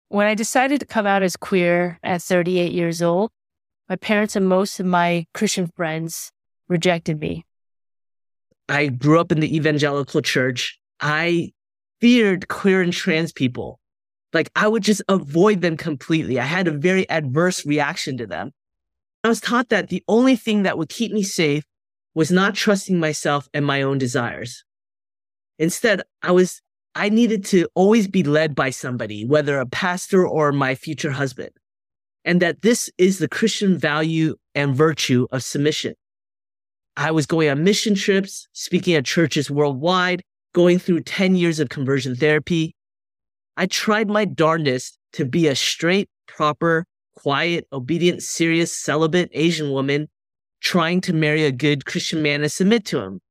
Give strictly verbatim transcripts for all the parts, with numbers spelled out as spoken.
When I decided to come out as queer at thirty-eight years old, my parents and most of my Christian friends rejected me. I grew up in the evangelical church. I feared queer and trans people. Like, I would just avoid them completely. I had a very adverse reaction to them. I was taught that the only thing that would keep me safe was not trusting myself and my own desires. Instead, I was I needed to always be led by somebody, whether a pastor or my future husband, and that this is the Christian value and virtue of submission. I was going on mission trips, speaking at churches worldwide, going through ten years of conversion therapy. I tried my darndest to be a straight, proper, quiet, obedient, serious, celibate Asian woman trying to marry a good Christian man and submit to him.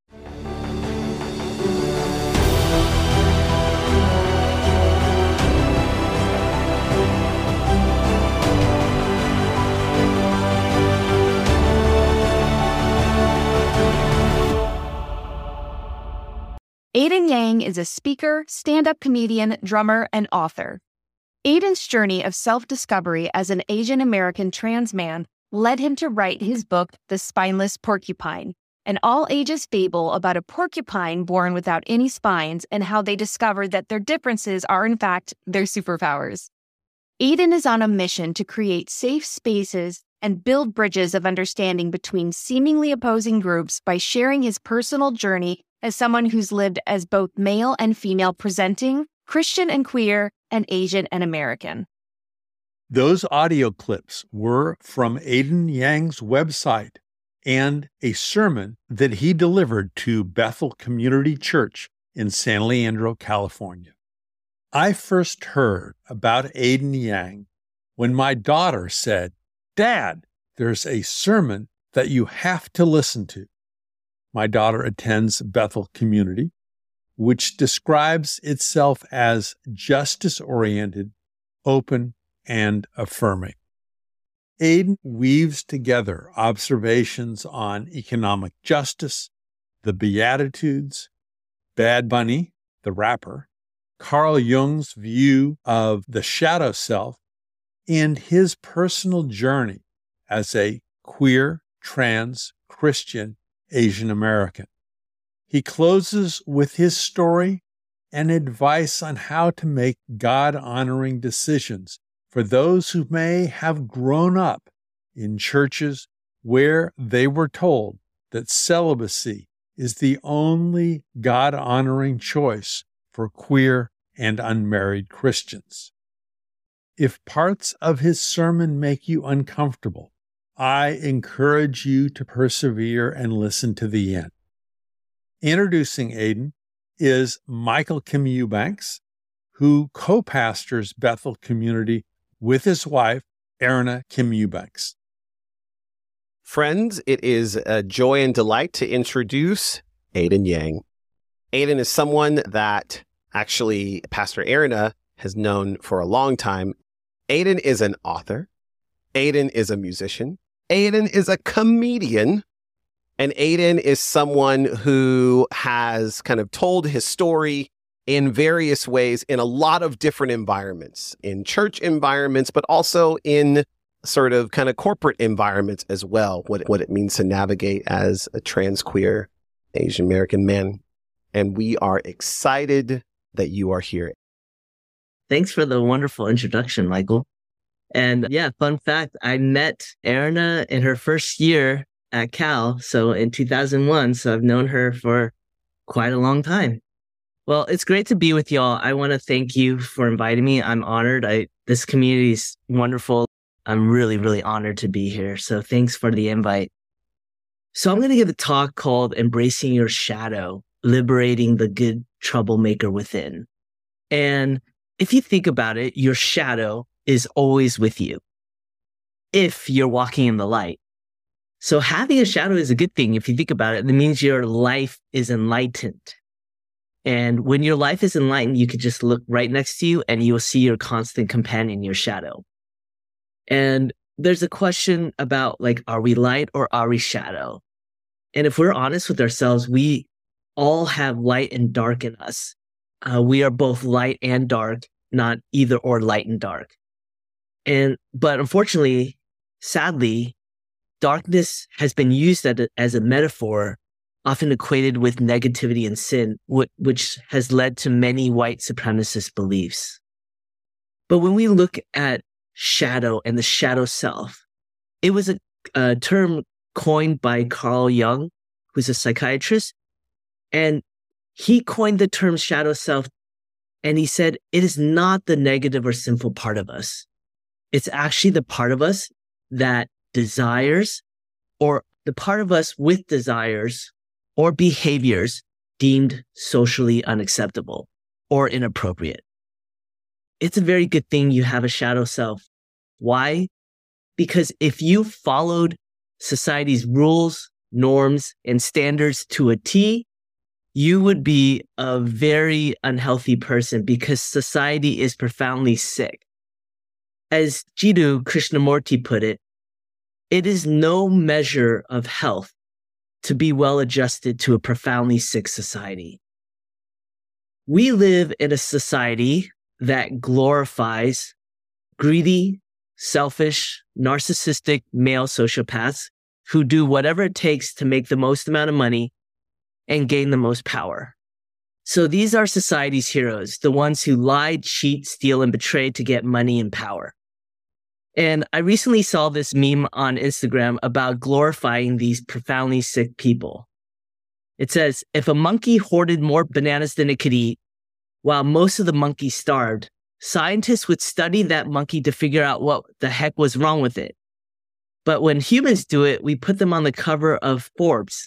Aiden Yang is a speaker, stand-up comedian, drummer, and author. Aiden's journey of self-discovery as an Asian American trans man led him to write his book, The Spineless Porcupine, an all-ages fable about a porcupine born without any spines and how they discovered that their differences are, in fact, their superpowers. Aiden is on a mission to create safe spaces and build bridges of understanding between seemingly opposing groups by sharing his personal journey as someone who's lived as both male and female presenting, Christian and queer, and Asian and American. Those audio clips were from Aiden Yang's website and a sermon that he delivered to Bethel Community Church in San Leandro, California. I first heard about Aiden Yang when my daughter said, "Dad, there's a sermon that you have to listen to." My daughter attends Bethel Community, which describes itself as justice-oriented, open, and affirming. Aiden weaves together observations on economic justice, the Beatitudes, Bad Bunny, the rapper, Carl Jung's view of the shadow self, and his personal journey as a queer, trans, Christian, Asian American. He closes with his story and advice on how to make God-honoring decisions for those who may have grown up in churches where they were told that celibacy is the only God-honoring choice for queer and unmarried Christians. If parts of his sermon make you uncomfortable, I encourage you to persevere and listen to the end. Introducing Aiden is Michael Kim Eubanks, who co-pastors Bethel Community with his wife, Erna Kim Eubanks. Friends, it is a joy and delight to introduce Aiden Yang. Aiden is someone that actually Pastor Erna has known for a long time. Aiden is an author. Aiden is a musician. Aiden is a comedian. And Aiden is someone who has kind of told his story in various ways in a lot of different environments, in church environments, but also in sort of kind of corporate environments as well, what, what it means to navigate as a trans queer Asian American man. And we are excited that you are here. Thanks for the wonderful introduction, Michael. And yeah, fun fact, I met Erna in her first year at Cal, so in two thousand one, so I've known her for quite a long time. Well, it's great to be with y'all. I want to thank you for inviting me. I'm honored. I This community is wonderful. I'm really, really honored to be here. So thanks for the invite. So I'm going to give a talk called Embracing Your Shadow, Liberating the Good Troublemaker Within. And if you think about it, your shadow is always with you if you're walking in the light. So having a shadow is a good thing. If you think about it, it means your life is enlightened. And when your life is enlightened, you can just look right next to you and you will see your constant companion, your shadow. And there's a question about, like, are we light or are we shadow? And if we're honest with ourselves, we all have light and dark in us. Uh, we are both light and dark. not either or light and dark. And, but unfortunately, sadly, darkness has been used as a, as a metaphor, often equated with negativity and sin, which has led to many white supremacist beliefs. But when we look at shadow and the shadow self, it was a, a term coined by Carl Jung, who's a psychiatrist, and he coined the term shadow self, and he said, it is not the negative or sinful part of us. It's actually the part of us that desires, or the part of us with desires or behaviors deemed socially unacceptable or inappropriate. It's a very good thing you have a shadow self. Why? Because if you followed society's rules, norms, and standards to a T, you would be a very unhealthy person because society is profoundly sick. As Jiddu Krishnamurti put it, it is no measure of health to be well adjusted to a profoundly sick society. We live in a society that glorifies greedy, selfish, narcissistic male sociopaths who do whatever it takes to make the most amount of money and gain the most power. So these are society's heroes, the ones who lie, cheat, steal, and betray to get money and power. And I recently saw this meme on Instagram about glorifying these profoundly sick people. It says, if a monkey hoarded more bananas than it could eat, while most of the monkeys starved, scientists would study that monkey to figure out what the heck was wrong with it. But when humans do it, we put them on the cover of Forbes.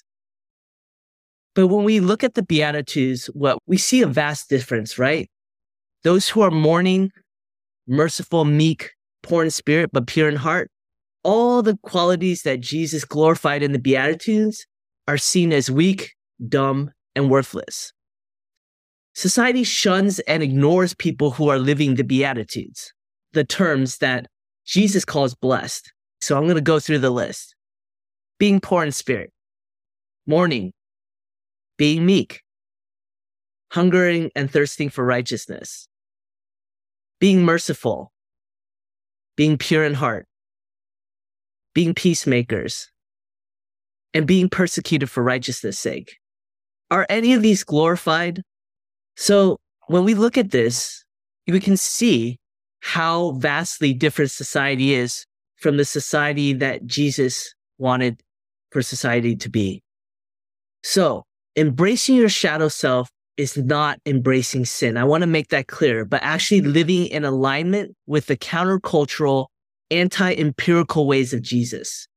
But when we look at the Beatitudes, what we see a vast difference, right? Those who are mourning, merciful, meek, poor in spirit, but pure in heart, all the qualities that Jesus glorified in the Beatitudes are seen as weak, dumb, and worthless. Society shuns and ignores people who are living the Beatitudes, the terms that Jesus calls blessed. So I'm going to go through the list. Being poor in spirit, mourning, being meek, hungering and thirsting for righteousness, being merciful, being pure in heart, being peacemakers, and being persecuted for righteousness' sake. Are any of these glorified? So when we look at this, we can see how vastly different society is from the society that Jesus wanted for society to be. So embracing your shadow self is not embracing sin. I want to make that clear, but actually living in alignment with the countercultural, anti-empirical ways of Jesus.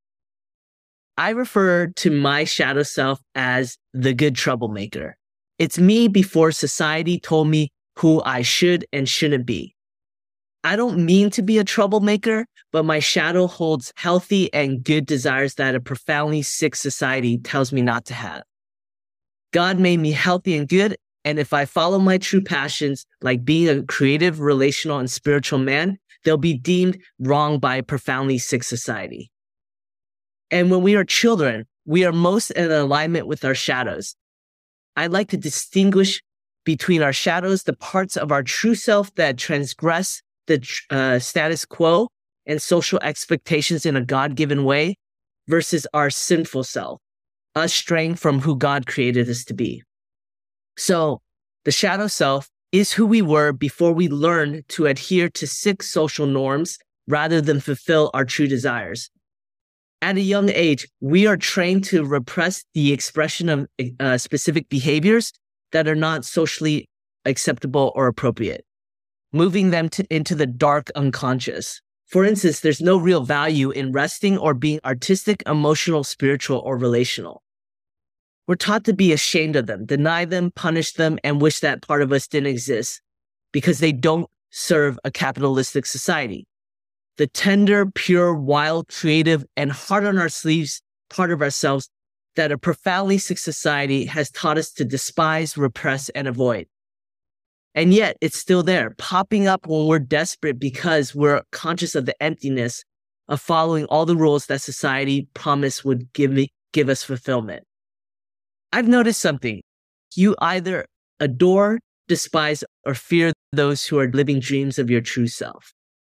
I refer to my shadow self as the good troublemaker. It's me before society told me who I should and shouldn't be. I don't mean to be a troublemaker, but my shadow holds healthy and good desires that a profoundly sick society tells me not to have. God made me healthy and good, and if I follow my true passions, like being a creative, relational, and spiritual man, they'll be deemed wrong by a profoundly sick society. And when we are children, we are most in alignment with our shadows. I like to distinguish between our shadows, the parts of our true self that transgress the uh, status quo and social expectations in a God-given way, versus our sinful self, us straying from who God created us to be. So the shadow self is who we were before we learned to adhere to sick social norms rather than fulfill our true desires. At a young age, we are trained to repress the expression of uh, specific behaviors that are not socially acceptable or appropriate, moving them to, into the dark unconscious. For instance, there's no real value in resting or being artistic, emotional, spiritual, or relational. We're taught to be ashamed of them, deny them, punish them, and wish that part of us didn't exist because they don't serve a capitalistic society. The tender, pure, wild, creative, and hard on our sleeves part of ourselves that a profoundly sick society has taught us to despise, repress, and avoid. And yet it's still there, popping up when we're desperate because we're conscious of the emptiness of following all the rules that society promised would give me, give us fulfillment. I've noticed something. You either adore despise or fear those who are living dreams of your true self.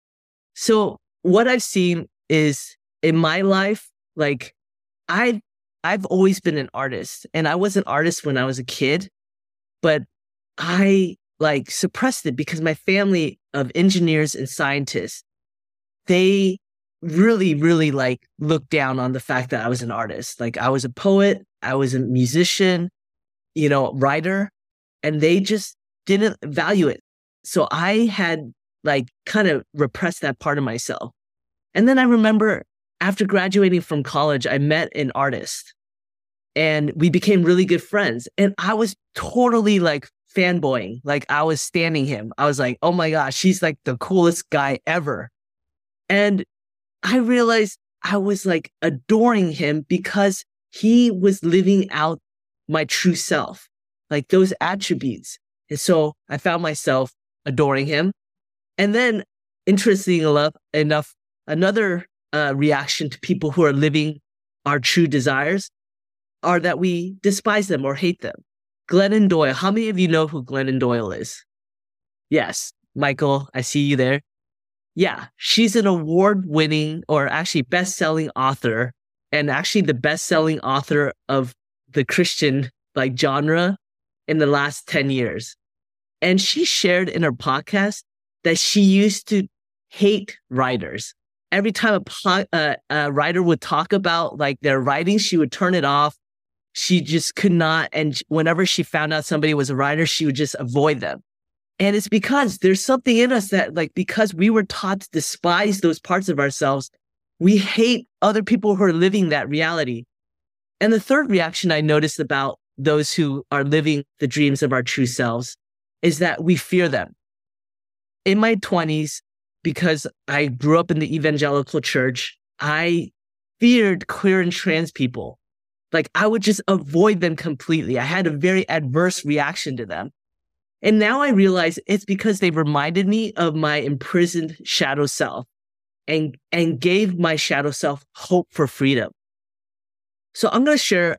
So what I've seen is in my life, like I've, I've always been an artist, and I was an artist when I was a kid, but I like suppressed it because my family of engineers and scientists, they really, really like looked down on the fact that I was an artist. Like I was a poet, I was a musician, you know, writer, and they just didn't value it. So I had like kind of repressed that part of myself. And then I remember after graduating from college, I met an artist and we became really good friends. And I was totally like fanboying, like I was standing him. I was like, oh my gosh, he's like the coolest guy ever. And I realized I was like adoring him because he was living out my true self, like those attributes. And so I found myself adoring him. And then, interestingly enough, enough another uh, reaction to people who are living our true desires are that we despise them or hate them. Glennon Doyle. How many of you know who Glennon Doyle is? Yes. Michael, I see you there. Yeah, she's an award-winning or actually best-selling author, and actually the best-selling author of the Christian like genre in the last ten years. And she shared in her podcast that she used to hate writers. Every time a, po- uh, a writer would talk about like their writing, she would turn it off. She just could not. And whenever she found out somebody was a writer, she would just avoid them. And it's because there's something in us that like, because we were taught to despise those parts of ourselves, we hate other people who are living that reality. And the third reaction I noticed about those who are living the dreams of our true selves is that we fear them. In my twenties, because I grew up in the evangelical church, I feared queer and trans people. Like I would just avoid them completely. I had a very adverse reaction to them. And now I realize it's because they reminded me of my imprisoned shadow self and, and gave my shadow self hope for freedom. So I'm going to share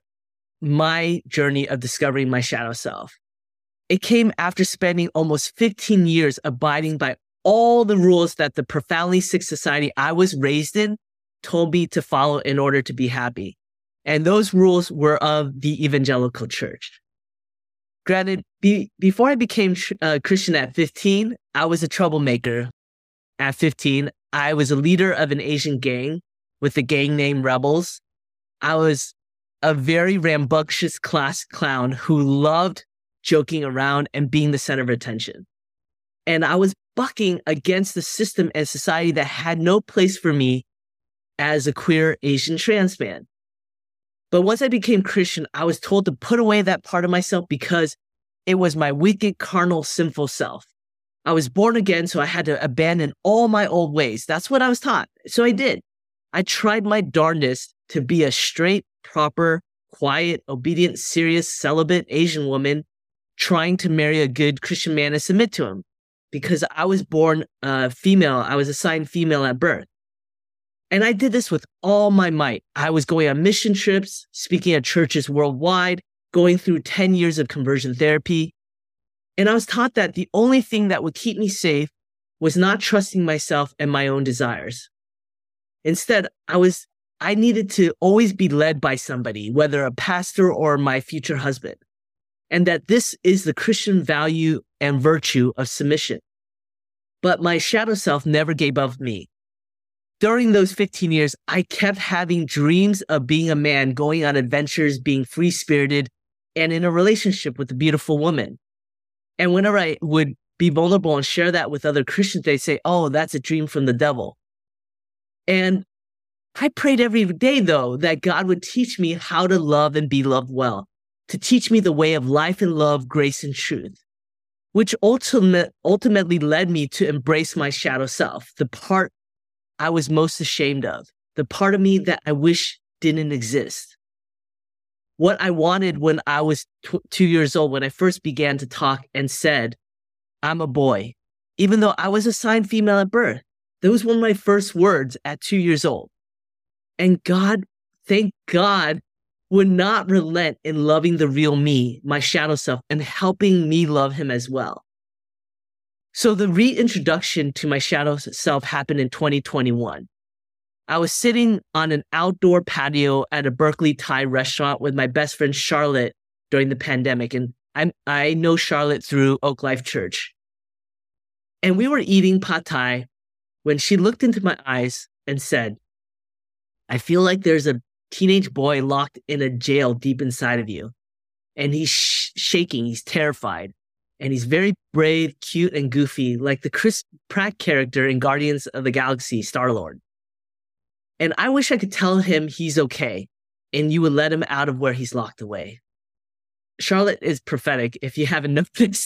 my journey of discovering my shadow self. It came after spending almost fifteen years abiding by all the rules that the profoundly sick society I was raised in told me to follow in order to be happy. And those rules were of the evangelical church. Granted, be, before I became a Christian at fifteen, I was a troublemaker. At fifteen, I was a leader of an Asian gang with the gang name Rebels. I was a very rambunctious class clown who loved joking around and being the center of attention. And I was bucking against the system and society that had no place for me as a queer Asian trans man. But once I became Christian, I was told to put away that part of myself because it was my wicked, carnal, sinful self. I was born again, so I had to abandon all my old ways. That's what I was taught. So I did. I tried my darndest to be a straight, proper, quiet, obedient, serious, celibate Asian woman trying to marry a good Christian man and submit to him. Because I was born uh, female. I was assigned female at birth. And I did this with all my might. I was going on mission trips, speaking at churches worldwide, going through ten years of conversion therapy. And I was taught that the only thing that would keep me safe was not trusting myself and my own desires. Instead, I was, I needed to always be led by somebody, whether a pastor or my future husband. And that this is the Christian value and virtue of submission. But my shadow self never gave up me. During those fifteen years, I kept having dreams of being a man, going on adventures, being free-spirited, and in a relationship with a beautiful woman. And whenever I would be vulnerable and share that with other Christians, they say, oh, that's a dream from the devil. And I prayed every day, though, that God would teach me how to love and be loved well, to teach me the way of life and love, grace and truth, which ultimate, ultimately led me to embrace my shadow self, the part I was most ashamed of, the part of me that I wish didn't exist. What I wanted when I was tw- two years old, when I first began to talk and said, I'm a boy, even though I was assigned female at birth. Those were my first words at two years old. And God, thank God, would not relent in loving the real me, my shadow self, and helping me love him as well. So the reintroduction to my shadow self happened in twenty twenty-one. I was sitting on an outdoor patio at a Berkeley Thai restaurant with my best friend Charlotte during the pandemic. And I I know Charlotte through Oak Life Church. And we were eating pad thai when she looked into my eyes and said, I feel like there's a teenage boy locked in a jail deep inside of you. And he's sh- shaking, he's terrified. And he's very brave, cute, and goofy, like the Chris Pratt character in Guardians of the Galaxy, Star-Lord. And I wish I could tell him he's okay, and you would let him out of where he's locked away. Charlotte is prophetic, if you haven't noticed.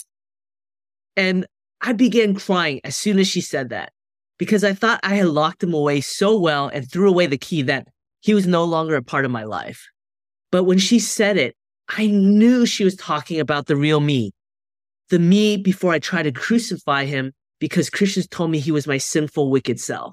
And I began crying as soon as she said that, because I thought I had locked him away so well and threw away the key that he was no longer a part of my life. But when she said it, I knew she was talking about the real me. The me before I tried to crucify him because Christians told me he was my sinful, wicked self.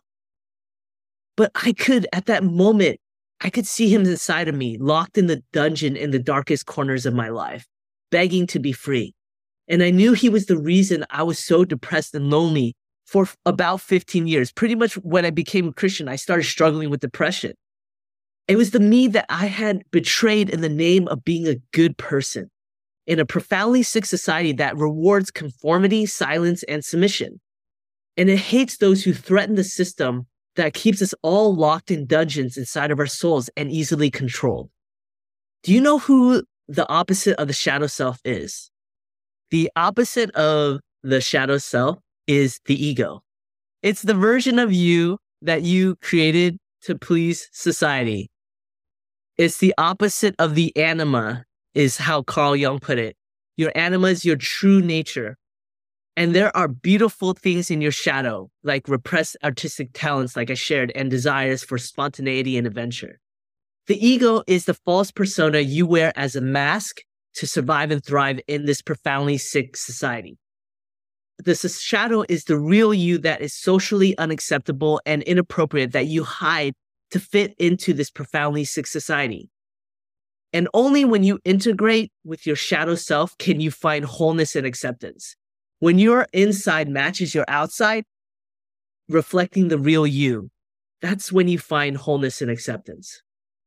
But I could, at that moment, I could see him inside of me, locked in the dungeon in the darkest corners of my life, begging to be free. And I knew he was the reason I was so depressed and lonely for about fifteen years. Pretty much when I became a Christian, I started struggling with depression. It was the me that I had betrayed in the name of being a good person in a profoundly sick society that rewards conformity, silence, and submission. And it hates those who threaten the system that keeps us all locked in dungeons inside of our souls and easily controlled. Do you know who the opposite of the shadow self is? The opposite of the shadow self is the ego. It's the version of you that you created to please society. It's the opposite of the anima, is how Carl Jung put it. Your anima is your true nature. And there are beautiful things in your shadow, like repressed artistic talents, like I shared, and desires for spontaneity and adventure. The ego is the false persona you wear as a mask to survive and thrive in this profoundly sick society. The shadow is the real you that is socially unacceptable and inappropriate that you hide to fit into this profoundly sick society. And only when you integrate with your shadow self can you find wholeness and acceptance. When your inside matches your outside, reflecting the real you, that's when you find wholeness and acceptance.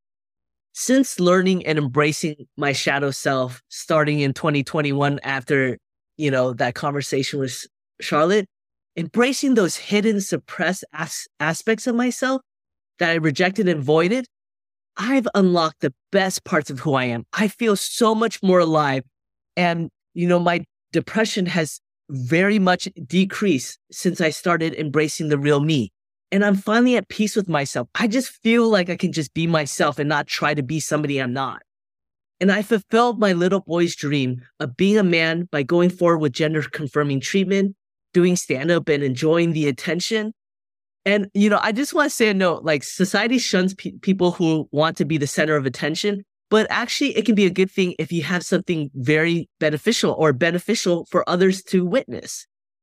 Since learning and embracing my shadow self, starting in twenty twenty-one after, you know, that conversation with Charlotte, embracing those hidden, suppressed as- aspects of myself that I rejected and voided, I've unlocked the best parts of who I am. I feel so much more alive. And, you know, my depression has very much decreased since I started embracing the real me. And I'm finally at peace with myself. I just feel like I can just be myself and not try to be somebody I'm not. And I fulfilled my little boy's dream of being a man by going forward with gender confirming treatment, doing stand-up and enjoying the attention. And, you know, I just want to say a note, like society shuns pe- people who want to be the center of attention, but actually it can be a good thing if you have something very beneficial or beneficial for others to witness.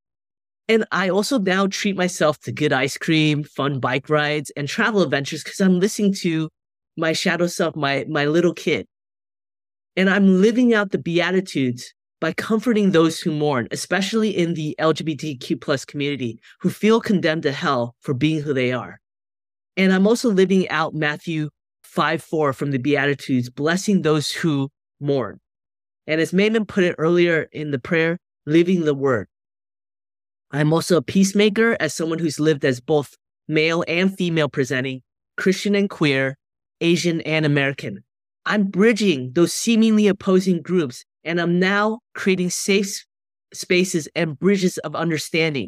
And I also now treat myself to good ice cream, fun bike rides, and travel adventures because I'm listening to my shadow self, my, my little kid. And I'm living out the Beatitudes by comforting those who mourn, especially in the L G B T Q plus community who feel condemned to hell for being who they are. And I'm also living out Matthew five four from the Beatitudes, blessing those who mourn. And as Maimon put it earlier in the prayer, living the word. I'm also a peacemaker as someone who's lived as both male and female presenting, Christian and queer, Asian and American. I'm bridging those seemingly opposing groups, and I'm now creating safe spaces and bridges of understanding.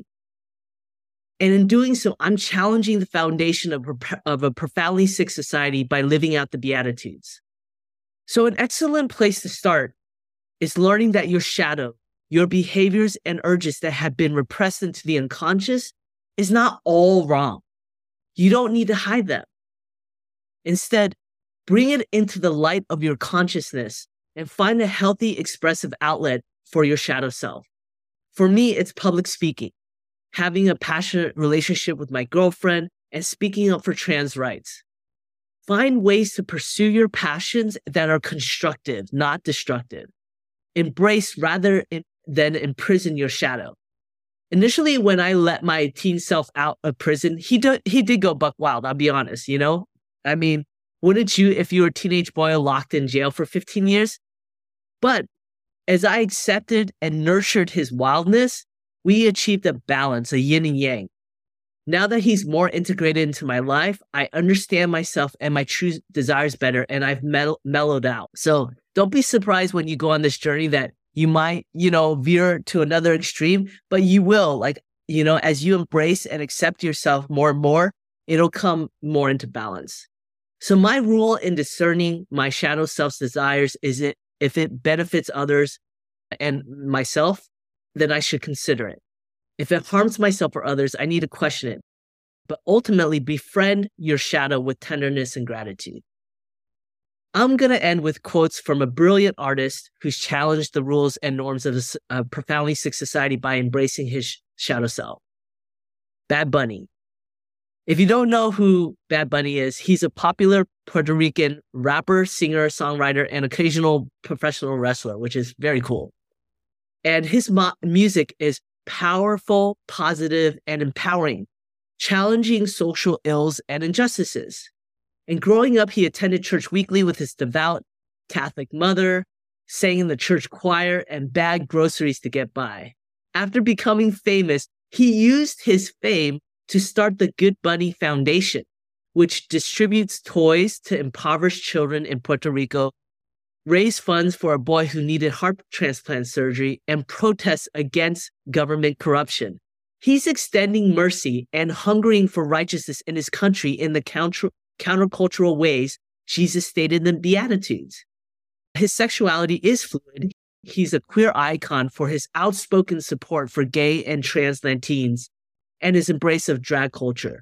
And in doing so, I'm challenging the foundation of, of a profoundly sick society by living out the Beatitudes. So an excellent place to start is learning that your shadow, your behaviors and urges that have been repressed into the unconscious is not all wrong. You don't need to hide them. Instead, bring it into the light of your consciousness and find a healthy, expressive outlet for your shadow self. For me, it's public speaking, having a passionate relationship with my girlfriend, and speaking up for trans rights. Find ways to pursue your passions that are constructive, not destructive. Embrace rather in, than imprison your shadow. Initially, when I let my teen self out of prison, he did, he did go buck wild, I'll be honest, you know? I mean, wouldn't you if you were a teenage boy locked in jail for fifteen years? But as I accepted and nurtured his wildness, we achieved a balance, a yin and yang. Now that he's more integrated into my life, I understand myself and my true desires better, and I've mell- mellowed out. So don't be surprised when you go on this journey that you might, you know, veer to another extreme, but you will. Like, you know, as you embrace and accept yourself more and more, it'll come more into balance. So my rule in discerning my shadow self's desires is it if it benefits others and myself, then I should consider it. If it harms myself or others, I need to question it. But ultimately, befriend your shadow with tenderness and gratitude. I'm going to end with quotes from a brilliant artist who's challenged the rules and norms of a, a profoundly sick society by embracing his shadow self. Bad Bunny. If you don't know who Bad Bunny is, he's a popular Puerto Rican rapper, singer, songwriter, and occasional professional wrestler, which is very cool. And his mo- music is powerful, positive, and empowering, challenging social ills and injustices. And growing up, he attended church weekly with his devout Catholic mother, sang in the church choir, and bagged groceries to get by. After becoming famous, he used his fame to start the Good Bunny Foundation, which distributes toys to impoverished children in Puerto Rico, raise funds for a boy who needed heart transplant surgery, and protests against government corruption. He's extending mercy and hungering for righteousness in his country in the counter- countercultural ways Jesus stated in the Beatitudes. His sexuality is fluid. He's a queer icon for his outspoken support for gay and trans-led teens and his embrace of drag culture.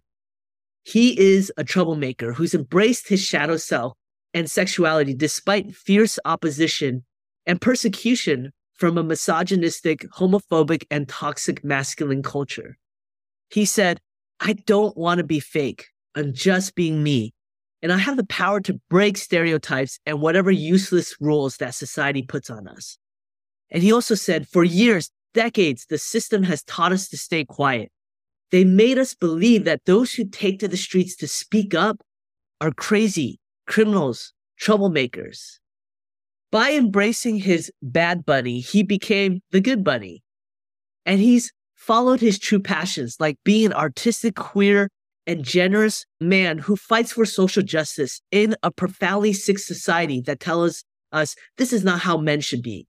He is a troublemaker who's embraced his shadow self and sexuality despite fierce opposition and persecution from a misogynistic, homophobic, and toxic masculine culture. He said, "I don't want to be fake. I'm just being me. And I have the power to break stereotypes and whatever useless rules that society puts on us." And he also said, "For years, decades, the system has taught us to stay quiet. They made us believe that those who take to the streets to speak up are crazy, criminals, troublemakers." By embracing his Bad Bunny, he became the Good Bunny. And he's followed his true passions, like being an artistic, queer, and generous man who fights for social justice in a profoundly sick society that tells us this is not how men should be.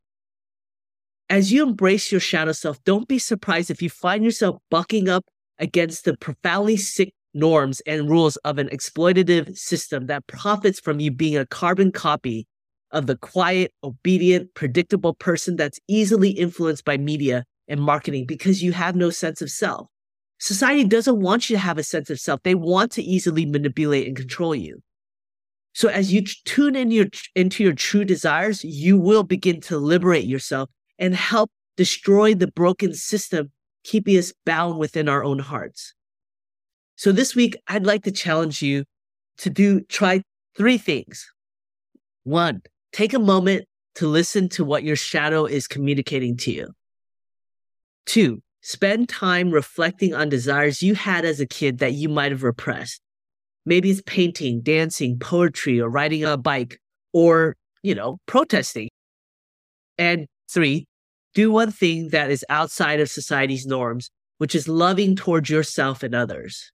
As you embrace your shadow self, don't be surprised if you find yourself bucking up against the profoundly sick norms and rules of an exploitative system that profits from you being a carbon copy of the quiet, obedient, predictable person that's easily influenced by media and marketing because you have no sense of self. Society doesn't want you to have a sense of self. They want to easily manipulate and control you. So as you tune in your, into your true desires, you will begin to liberate yourself and help destroy the broken system, keeping us bound within our own hearts. So this week, I'd like to challenge you to do, try three things. One, take a moment to listen to what your shadow is communicating to you. Two, spend time reflecting on desires you had as a kid that you might have repressed. Maybe it's painting, dancing, poetry, or riding a bike, or, you know, protesting. And three, do one thing that is outside of society's norms, which is loving towards yourself and others.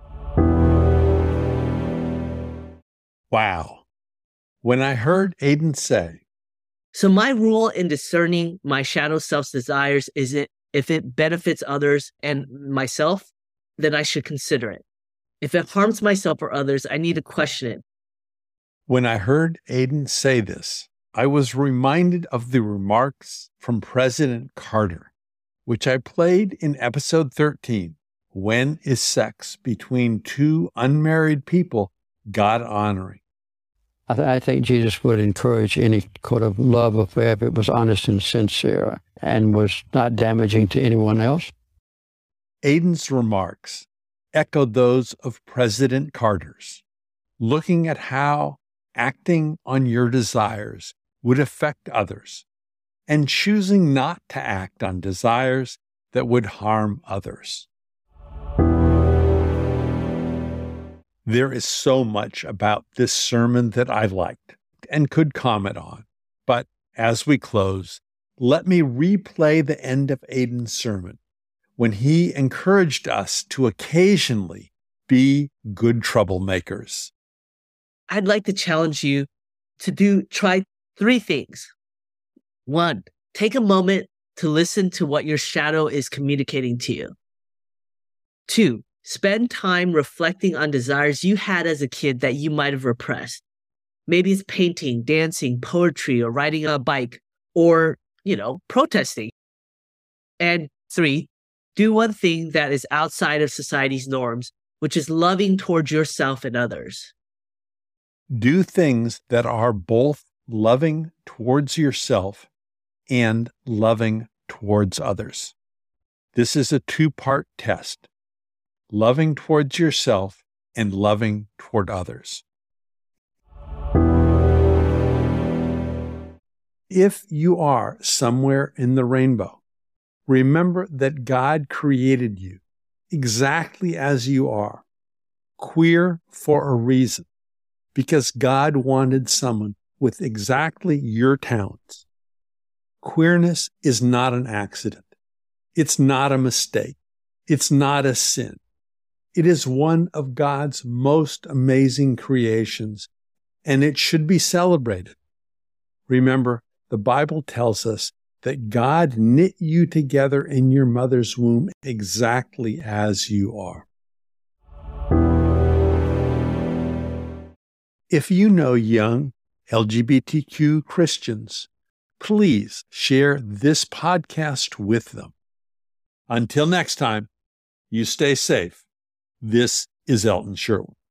Wow. When I heard Aiden say, So my rule in discerning my shadow self's desires is it if it benefits others and myself, then I should consider it. If it harms myself or others, I need to question it. When I heard Aiden say this, I was reminded of the remarks from President Carter, which I played in episode thirteen, When is Sex Between Two Unmarried People God-Honoring? I, th- I think Jesus would encourage any kind of love affair if it was honest and sincere and was not damaging to anyone else. Aiden's remarks echoed those of President Carter's. looking at how acting on your desires would affect others, and choosing not to act on desires that would harm others. There is so much about this sermon that I liked and could comment on, but as we close, let me replay the end of Aiden's sermon when he encouraged us to occasionally be good troublemakers. I'd like to challenge you to do try three things. One, take a moment to listen to what your shadow is communicating to you. Two, spend time reflecting on desires you had as a kid that you might have repressed. Maybe it's painting, dancing, poetry, or riding a bike, or, you know, protesting. And three, do one thing that is outside of society's norms, which is loving towards yourself and others. Do things that are both loving towards yourself and loving towards others. This is a two-part test: loving towards yourself and loving toward others. If you are somewhere in the rainbow, remember that God created you exactly as you are, queer for a reason, because God wanted someone with exactly your talents. Queerness is not an accident. It's not a mistake. It's not a sin. It is one of God's most amazing creations, and it should be celebrated. Remember, the Bible tells us that God knit you together in your mother's womb exactly as you are. If you know young L G B T Q Christians, please share this podcast with them. Until next time, you stay safe. This is Elton Sherwin.